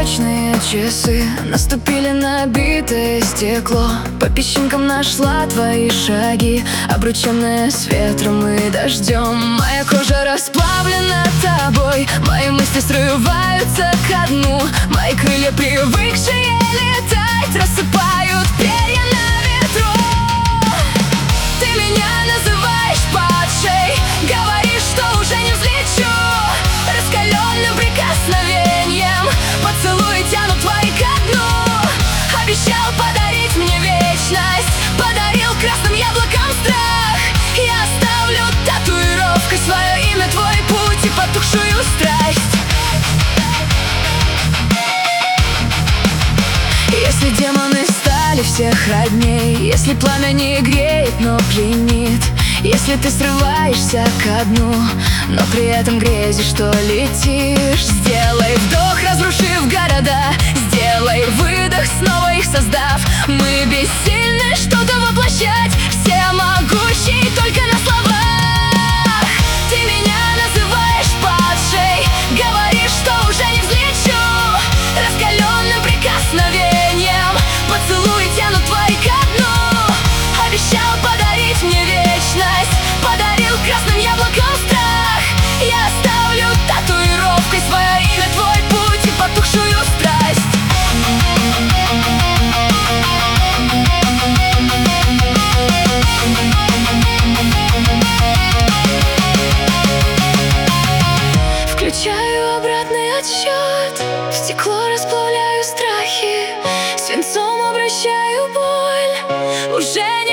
Брачные часы наступили на битое стекло. По песчинкам нашла твои шаги, обрученная с ветром и дождем. Моя кожа расплавлена тобой, мои мысли срываются ко дну. Мои крылья, привыкшие летать, рассыпают перья на ветру. Ты меня называешь падшей, говоришь, что уже не взлечу. Раскаленным прикосновением поцелуи тянут твои ко дну. Обещал подарить мне вечность, подарил красным яблоком страх. Я оставлю татуировкой свое имя, твой путь и потухшую страсть. Если демоны стали всех родней, если пламя не греет, но пленит, если ты срываешься ко дну, но при этом грезишь, что летишь, сделай вдох, разрушив города, сделай выдох, снова их создав. Мы бессильны что-то воплощать, всемогущие только на словах. Ты меня называешь падшей, говоришь, что уже не взлечу. Раскаленным прикосновением поцелуи тянут твои ко дну. Обещал подарить мне вечность, подарил красным яблоком страх. Я оставлю татуировкой свое имя, твой путь и потухшую страсть. Включаю обратный отсчет, в стекло расплавляю страхи, свинцом обращаю боль. Уже